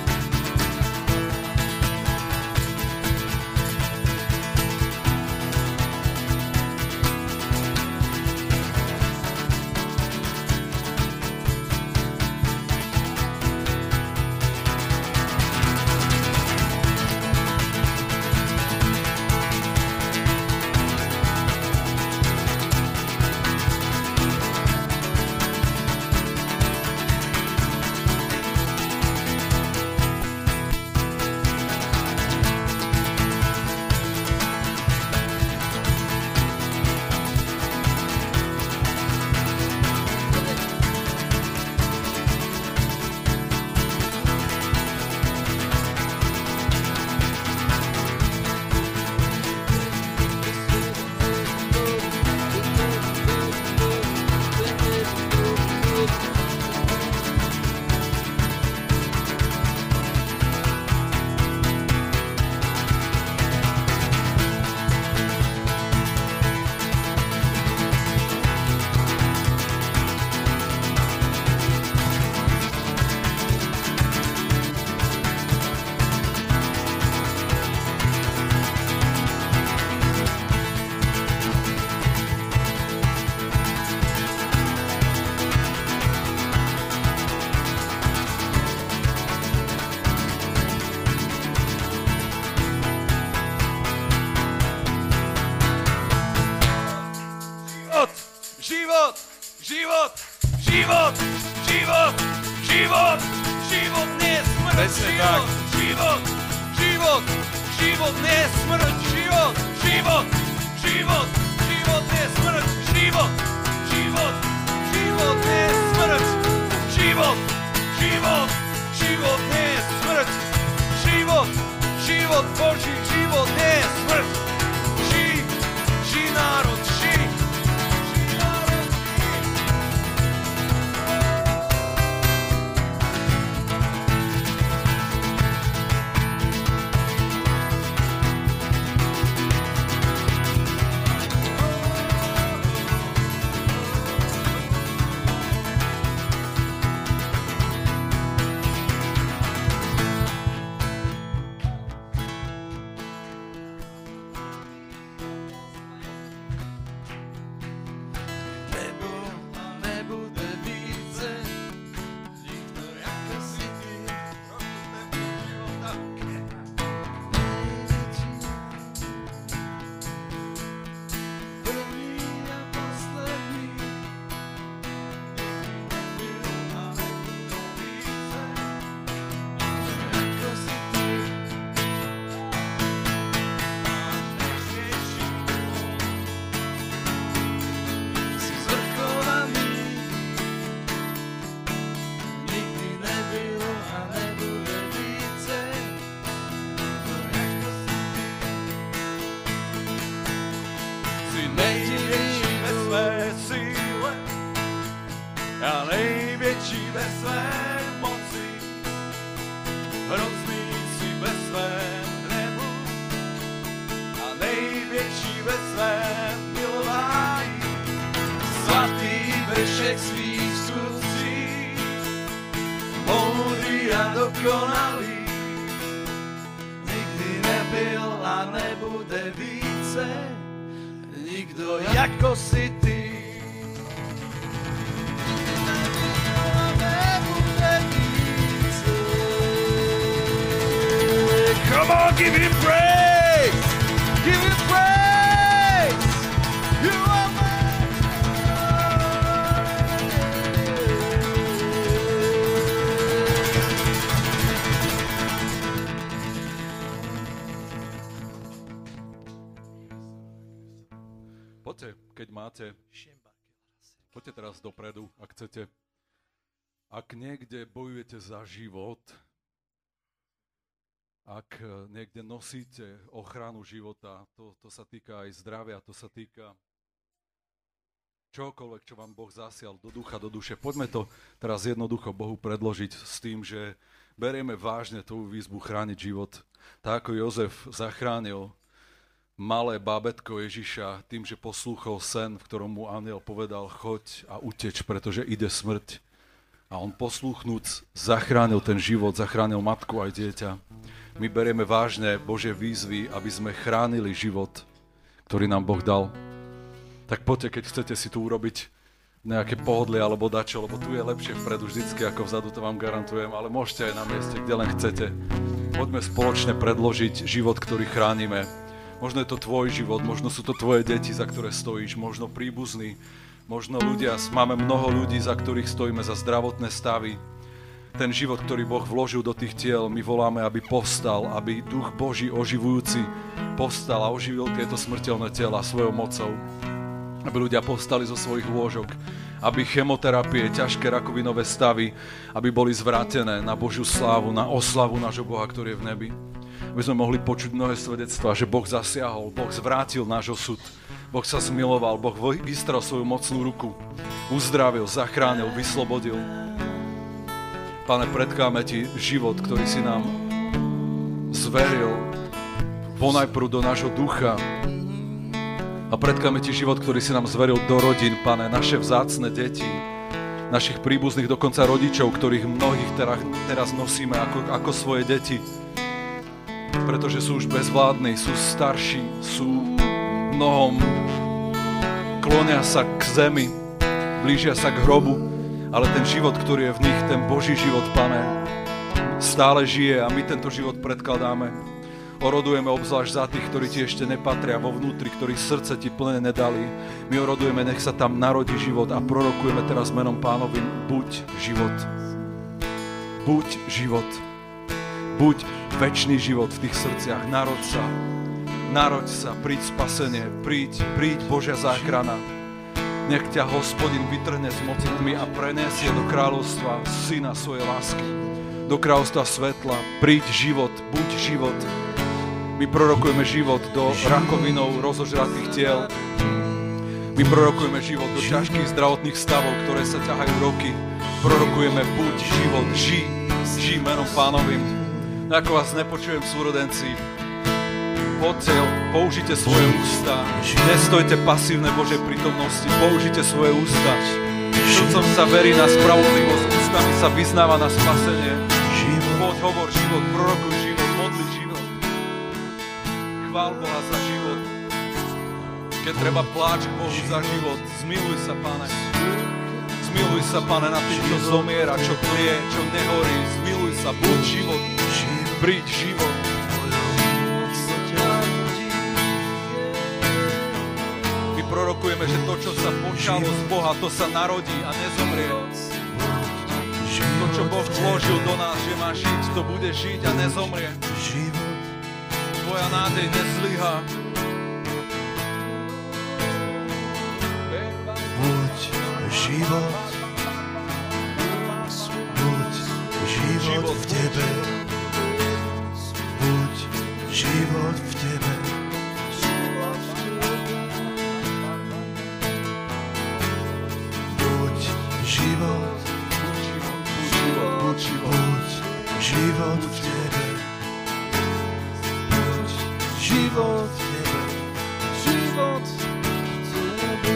Život, život, život, život, život, život, nie smrť, život, život, život, život, nie smrť, život, život, život, život, nie smrť, život, život, život, nie smrť, život, život, život, nie smrť, život, život, Boží, život, nie smrť, ži, ži národ, ži. dokonalý, nikdy nebyl a nebude více nikdo jako si ty. Come on, give him praise! Give him praise! You are Poďte, keď máte, poďte teraz dopredu, ak chcete. Ak niekde bojujete za život, ak niekde nosíte ochranu života, to, to sa týka aj zdravia, to sa týka čokoľvek, čo vám Boh zasial do ducha, do duše. Poďme to teraz jednoducho Bohu predložiť s tým, že berieme vážne tú výzvu chrániť život. Tak ako Jozef zachránil malé bábätko Ježiša tým, že poslúchol sen, v ktorom mu anjel povedal choď a uteč, pretože ide smrť. A on poslúchnúc zachránil ten život, zachránil matku aj dieťa. My berieme vážne Božie výzvy, aby sme chránili život, ktorý nám Boh dal. Tak poďte, keď chcete si tu urobiť nejaké pohodlie alebo dačo, lebo tu je lepšie vpredu vždycky ako vzadu, to vám garantujem, ale môžete aj na mieste, kde len chcete. Poďme spoločne predložiť život, ktorý chránime. Možno je to tvoj život, možno sú to tvoje deti, za ktoré stojíš, možno príbuzní, možno ľudia, máme mnoho ľudí, za ktorých stojíme, za zdravotné stavy. Ten život, ktorý Boh vložil do tých tiel, my voláme, aby povstal, aby Duch Boží oživujúci povstal a oživil tieto smrteľné tela svojou mocou. Aby ľudia povstali zo svojich lôžok, aby chemoterapie, ťažké rakovinové stavy, aby boli zvrátené na Božiu slávu, na oslavu nášho Boha, ktorý je v nebi. Aby sme mohli počuť mnohé svedectvá, že Boh zasiahol, Boh zvrátil náš osud, Boh sa zmiloval, Boh vystrel svoju mocnú ruku, uzdravil, zachránil, vyslobodil. Pane, predkáme Ti život, ktorý si nám zveril ponajprv do nášho ducha a predkáme Ti život, ktorý si nám zveril do rodín, Pane, naše vzácne deti, našich príbuzných, dokonca rodičov, ktorých mnohých teraz, teraz nosíme ako, ako svoje deti, pretože sú už bezvládni, sú starší, sú mnohom, klonia sa k zemi, blížia sa k hrobu, ale ten život, ktorý je v nich, ten Boží život, Pane, stále žije a my tento život predkladáme. Orodujeme obzvlášť za tých, ktorí Ti ešte nepatria vo vnútri, ktorých srdce Ti plne nedali. My orodujeme, nech sa tam narodí život a prorokujeme teraz menom Pánovým, buď život. Buď život. Buď večný život v tých srdciach. Naroď sa. Naroď sa, príď spasenie, príď, príď Božia záchrana. Nech ťa Hospodin vytrhne z moci tmy a prenesie do kráľovstva Syna svojej lásky. Do kráľovstva svetla. Príď život, buď život. My prorokujeme život do rakovinou rozožratých tiel. My prorokujeme život do ťažkých zdravotných stavov, ktoré sa ťahajú roky. Prorokujeme buď život, ži, ži menom Pánovým. Ako vás nepočujem, súrodenci, poďte, použite svoje ústa. Nestojte pasívne Božej prítomnosti. Použite svoje ústa. Srdcom sa verí na spravodlivosť, ústami sa vyznáva na spasenie. Poď, hovor život, prorokuj život, modli život. Chvál Boha za život. Keď treba pláč k Bohu za život, zmiluj sa, Pane. Zmiluj sa, Pane, na tým, čo zomiera, čo tlie, čo nehorí. Zmiluj sa, buď život, príď život. Prorokujeme, že to, čo sa počalo z Boha, to sa narodí a nezomrie. To, čo Boh vložil do nás, že má žiť, to bude žiť a nezomrie. Tvoja nádej nezlyhá. Buď život, buď život v Tebe, buď život v Tebe. Život, buď život, život v Tebe. Buď život v Tebe, život v Tebe.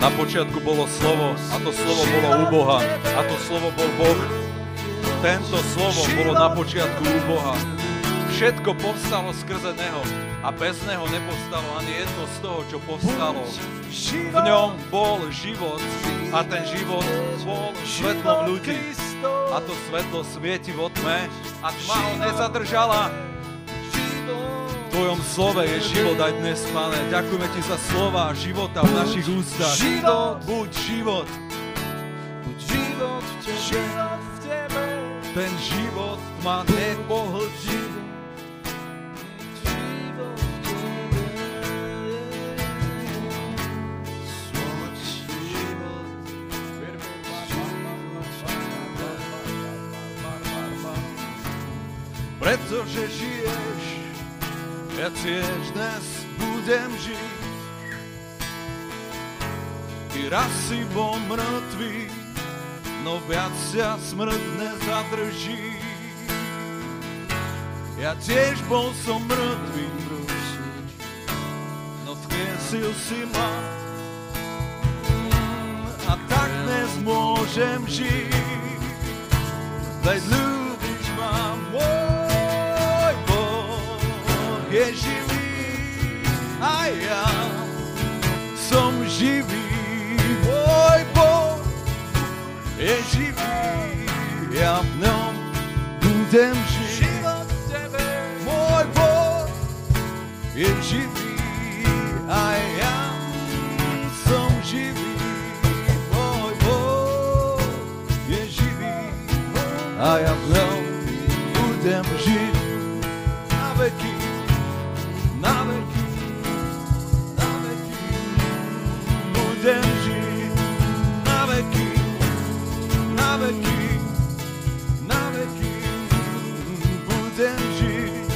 Na počiatku bolo slovo a to slovo bolo u Boha a to slovo bol Boh. Tento slovo bolo na počiatku u Boha. Všetko povstalo skrze Neho a bez Neho nepovstalo ani jedno z toho, čo povstalo. V ňom bol život a ten život bol svetlom ľudí. A to svetlo svieti vo tme a tma ho nezadržala. V Tvojom slove je život aj dnes, Pane. Ďakujeme Ti za slova života v našich ústach. Život, buď život. Buď život v Tebe. Ten život tma nepohltí. Pretože žiješ, ja tiež dnes budem žiť. Ty raz si bol mŕtvý, no viac ťa smrť nezadrží. Ja tiež bol som mŕtvý, no vzkriesil si ma. A tak dnes môžem žiť, veď ľúbiš ma, môj je živý a ja som živý. Môj Boh je živý, ja v ňom budem žiť. Život v Tebe. Môj Boh je živý a ja som živý. Môj Boh je živý a ja v ňom budem žiť na veky. Na veky, na veky, budem žiť, na veky, na veky, na veky, budem žiť,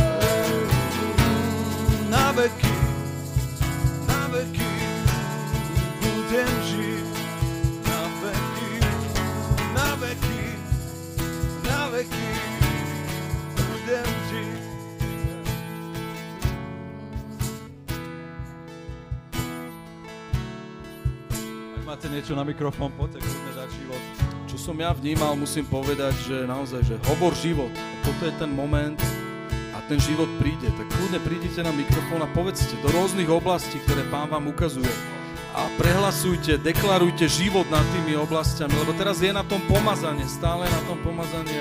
na veky, na veky, budem žiť, na veky, na veky, na veky, budem žiť. Máte niečo na mikrofón, poďte, chceme dať život. Čo som ja vnímal, musím povedať, že naozaj, že hovor život. Toto je ten moment a ten život príde. Tak kľudne prídite na mikrofón a povedzte do rôznych oblastí, ktoré Pán vám ukazuje. A prehlasujte, deklarujte život nad tými oblastiami, lebo teraz je na tom pomazanie, stále na tom pomazanie.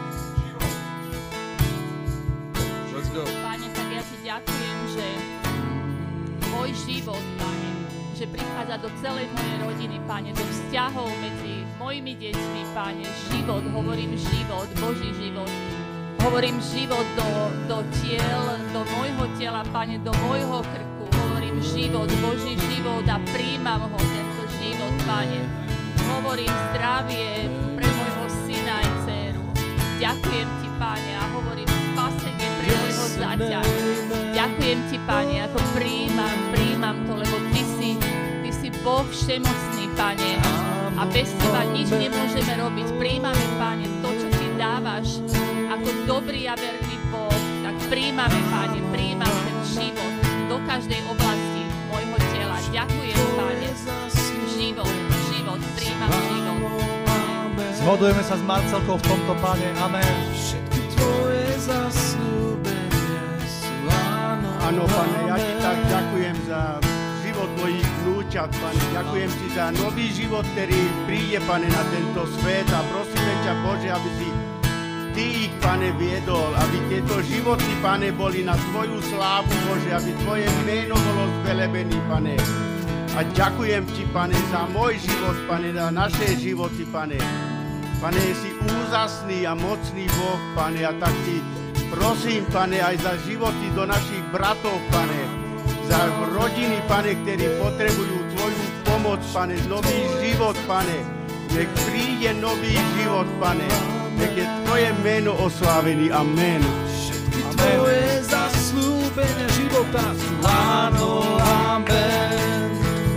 Let's go. Páne, tak ja Ti ďakujem, že Tvoj život, Pane, že prichádza do celej mojej rodiny, Pane, do vzťahov medzi mojimi deťmi, Pane, život, hovorím život, Boží život. Hovorím život do, do tiel, do môjho tela, Pane, do môjho krku. Hovorím život, Boží život a príjmam ho, tento život, Pane. Hovorím zdravie pre môjho syna aj dcéru. Ďakujem Ti, Pane, a hovorím spasenie pre môjho zaťa. Ďakujem Ti, Pane, ako príjmam, príjmam to, lebo Ty si, Ty si Boh všemocný, Pane. A bez Teba nič nemôžeme robiť. Príjmame, Pane, to, čo Ty dávaš ako dobrý a verný Boh. Tak príjmame, Pane, príjmam ten život do každej oblasti môjho tela. Ďakujem, Pane. Život, život, príjmam život. Zhodujeme sa s Marcelkou v tomto, Pane. Amen. Všetky Tvoje zasľúbenia sú áno. Áno, Pane, ja Ti tak ďakujem za život mojich vnúčat, Pane. Ďakujem Ti za nový život, ktorý príde, Pane, na tento svet a prosíme ťa, Bože, aby si Ty ich, Pane, viedol, aby tieto životy, Pane, boli na Tvoju slávu, Bože, aby Tvoje meno bolo zvelebené, Pane. A ďakujem Ti, Pane, za môj život, Pane, za naše životy, Pane. Pane, si úžasný a mocný Boh, Pane, a tak Ti prosím, Pane, aj za životy do našich bratov, Pane, za rodiny, Pane, ktorí potrebujú Tvoju pomoc, Pane, nový život, Pane. Nech príde nový život, Pane. Nech je Tvoje meno oslávený. Amen. Všetky Tvoje zasľúbenia života sú áno, amen.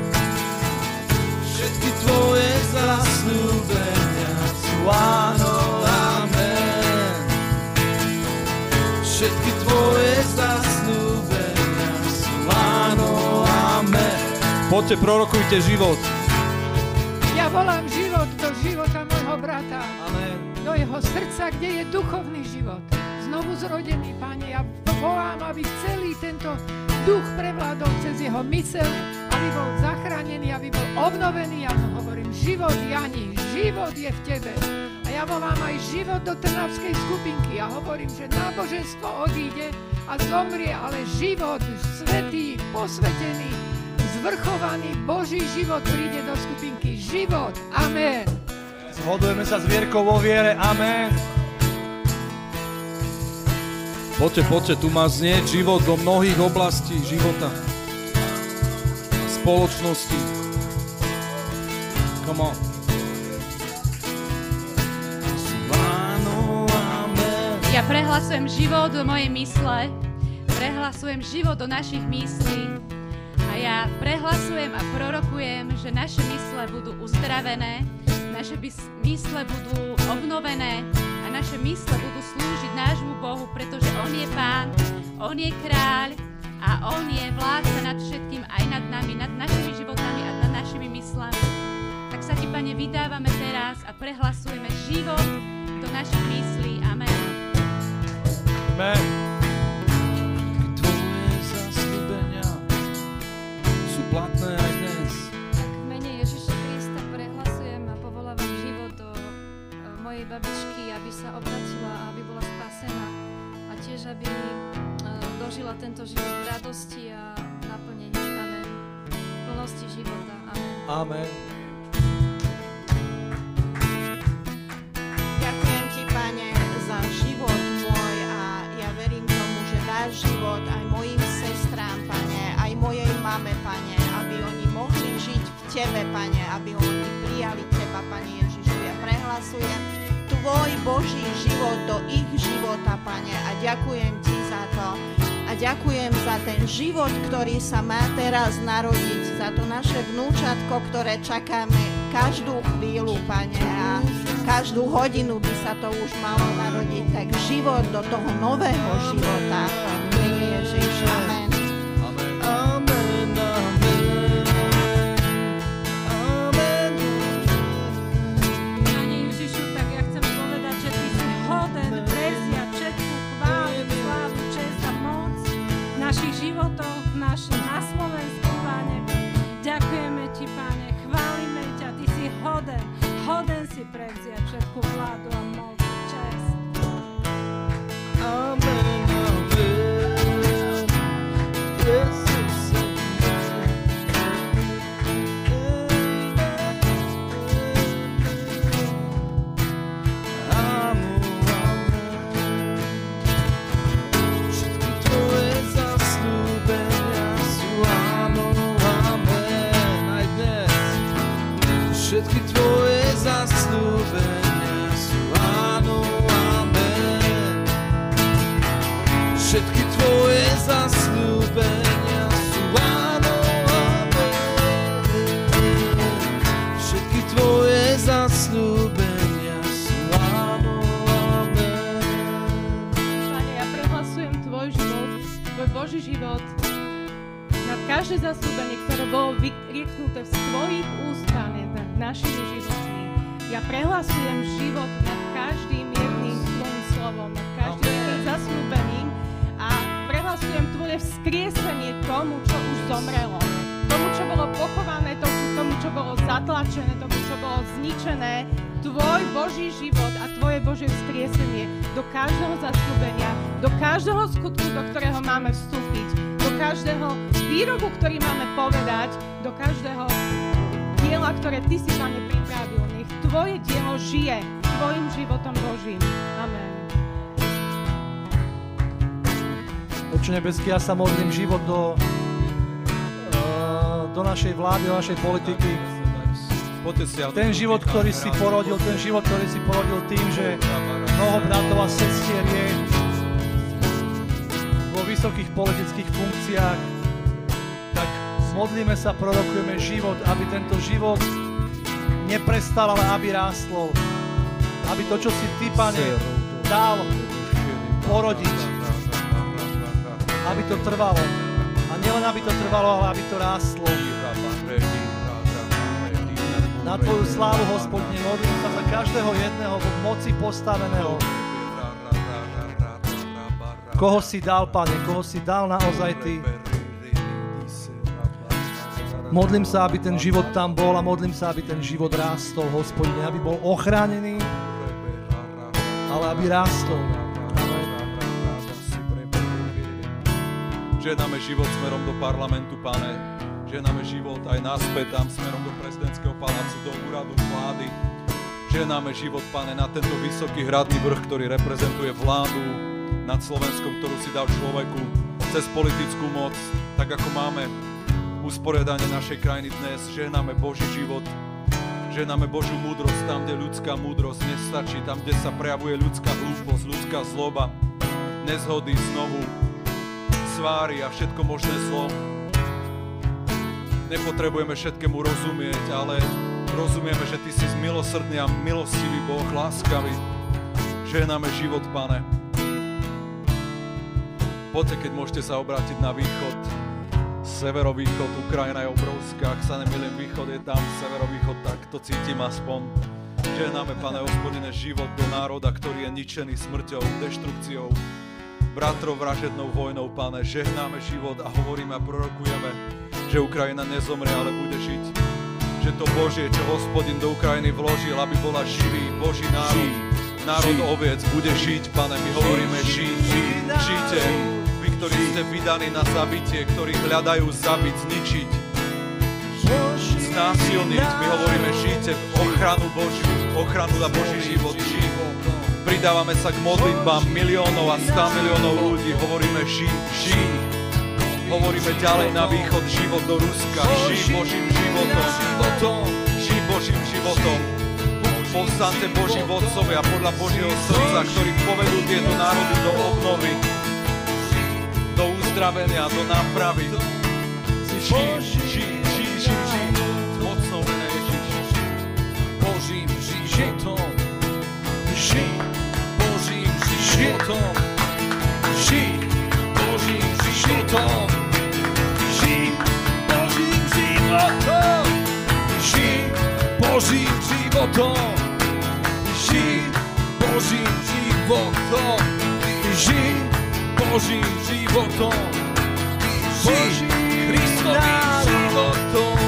Všetky Tvoje zasľúbenia sú áno, amen. Všetky Tvoje zasľúbenia sú áno, amen. Poďte, prorokujte život. Ja volám život do života môjho brata. Amen. Do jeho srdca, kde je duchovný život. Znovu zrodený, Pane. Ja volám, aby celý tento duch prevládol cez jeho myseľ, aby bol zachránený, aby bol obnovený. Ja mu hovorím, život, Jani, život je v tebe. A ja volám aj život do Trnavskej skupinky. Ja hovorím, že náboženstvo odíde a zomrie, ale život, svätý, posvetený, zvrchovaný Boží život príde do skupinky. Život. Amen. Zhodujeme sa s vierkou vo viere. Amen. Poďte, poďte, tu má znieť život do mnohých oblastí života. Spoločnosti. Come on. Ja prehlasujem život do mojej mysle, prehlasujem život do našich myslí a ja prehlasujem a prorokujem, že naše mysle budú uzdravené, naše mysle budú obnovené a naše mysle budú slúžiť nášmu Bohu, pretože On je Pán, On je Kráľ a On je vládca nad všetkým, aj nad nami, nad našimi životami a nad našimi myslami. Tak sa Ti, Pane, vydávame teraz a prehlasujeme život do našich myslí. Amen. Amen. Tvoje zasľúbenia sú platné aj dnes. V mene Ježiša Krista prehlasujem a povolávam život do mojej babičky, aby sa obratila a aby bola spasená a tiež, aby dožila tento život v radosti a naplnení. Amen. V plnosti života. Amen. Amen. Ďakujem Ti, Pane, za život môj a ja verím tomu, že dáš život aj mojim sestrám, Pane, aj mojej mame, Pane, aby oni mohli žiť v Tebe, Pane, aby oni prijali Teba, Pane Ježišu. Ja prehlasujem Tvoj Boží život do ich života, Pane, a ďakujem Ti za to. A ďakujem za ten život, ktorý sa má teraz narodiť, za to naše vnúčatko, ktoré čakáme každú chvíľu, Pane, a každú hodinu by sa to už malo narodiť. Tak život do toho nového života. V mene Ježiša. Amen. Amen, amen, amen. Pane Ježišu, tak ja chcem povedať, že Ty si hoden prevziať všetku chválu, slávu, česť a moc v našich životoch, našich na Slovensku, Pane. Ďakujeme Ti, Pane, chválime ťa, Ty si hoden, hoden si prevziať všetku vládu a moc, česť. Amen, amen. Jesus. Všetky Tvoje zasľúbenia sú áno, amen. Aj dnes. Všetky Tvoje zasľúbenia sú áno, amen. Všetky Tvoje zasľúbenia sú áno, amen. Všetky Tvoje zasľúbenia sú áno, amen. Pane, ja prehlasujem Tvoj život, Tvoj Boží život nad každé zasľúbenie, ktoré bolo vyrieknuté z Tvojich úst, Pane, nad našimi životmi. Ja prehlasujem život nad každým jedným Tvojim slovom, nad každým jedným zasľúbením a prehlasujem Tvoje vzkriesenie tomu, čo už zomrelo. Tomu, čo bolo pochované, tomu, čo bolo zatlačené, tomu, čo bolo zničené. Tvoj Boží život a Tvoje Božie vzkriesenie do každého zasľúbenia, do každého skutku, do ktorého máme vstúpiť, do každého výroku, ktorý máme povedať, do každého diela, ktoré Ty si, Pane, pripravil. Nech Tvoje dielo žije Tvojim životom Božím. Amen. Otče nebeský, ja sa modlím život do, do našej vlády, do našej politiky. Ten život, ktorý si porodil, ten život, ktorý si porodil tým, že mnoho bratov a sestier je vo vysokých politických funkciách, tak modlíme sa, prorokujeme život, aby tento život neprestal, ale aby rástol. Aby to, čo si Ty, Pane, dal porodiť, aby to trvalo. A nielen aby to trvalo, ale aby to rástlo. na Tvoju slávu, Hospodine. Modlím sa za každého jedného v moci postaveného. Koho si dal, Pane, koho si dal naozaj Ty. Modlím sa, aby ten život tam bol a modlím sa, aby ten život rástol, Hospodine, aby bol ochránený, ale aby rástol. Ženáme život smerom do parlamentu, Pane. Ženáme život aj naspäť tam smerom do prezidentského palácu, do úradu vlády. Ženáme život, Pane, na tento vysoký hradný vrch, ktorý reprezentuje vládu nad Slovenskom, ktorú si dal človeku cez politickú moc, tak ako máme usporiadanie našej krajiny dnes. Ženáme Boží život, ženáme Božiu múdrosť tam, kde ľudská múdrosť nestačí, tam, kde sa prejavuje ľudská hlúposť, ľudská zloba, nezhody, znovu svári a všetko možné zlo. Nepotrebujeme všetkému rozumieť, ale rozumieme, že Ty si milosrdný a milostivý Boh, láskavý. Ženáme život, Pane. Poďte, keď môžete sa obrátiť na východ, severovýchod, Ukrajina je obrovská, ak sa nemýlim, východ je tam, severovýchod, tak to cítim aspoň. Ženáme, Pane Hospodine, život do národa, ktorý je ničený smrťou, deštrukciou, bratrov vražednou vojnou, Pane. Žehnáme život a hovoríme a prorokujeme, že Ukrajina nezomrie, ale bude žiť. Že to Božie, čo Hospodin do Ukrajiny vložil, aby bola živý Boží národ, národ oviec, bude žiť, Pane. My hovoríme, žiť, žite. Vy, ktorí ste vydaní na zabitie, ktorí hľadajú zabiť, zničiť, znásilniť. My hovoríme, žite v ochranu Božiu, ochranu na Boží život, žij. Pridávame sa k modlitbám miliónov a stá miliónov ľudí. Hovoríme, žij, žij. Hovoríme ďalej na východ, život do Ruska. Žij Božím životom. Žij Božím životom. Povstaňte Boží vodcovia podľa Božieho srdca, ktorí povedú tieto národy do obnovy, do uzdravenia, do nápravy. Žij, žij, žij, žij, žij. Mocnou mene Ježiš. Božím životom. Žij Božím životom. Žij Božím životom. Žij Božím životom. Žij Božím životom. Žij Božím životom. Žij Božím životom. Žij Kristovým životom.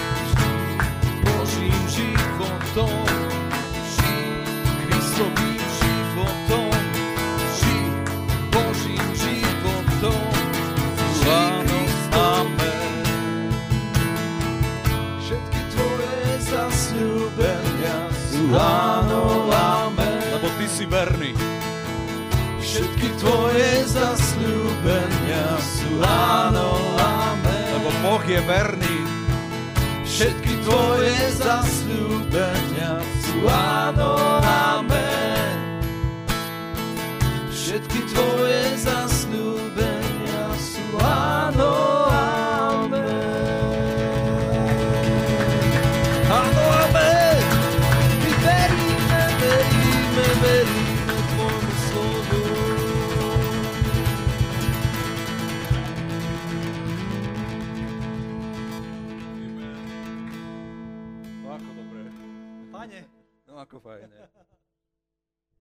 Božím životom. Žij Kristovým životom. Žij Božím životom. Áno, amen. Všetky tvoje zasľúbenia sú áno, amen. Lebo Ty si verný. Všetky tvoje zasľúbenia sú áno, amen. Lebo Boh je verný. Všetky tvoje zasľúbenia sú áno, amen. Všetky tvoje zasľúbenia sú áno, amen. Áno, amen. My veríme, veríme, veríme tvojmu slovu. No ako dobre. Pane. No ako fajne.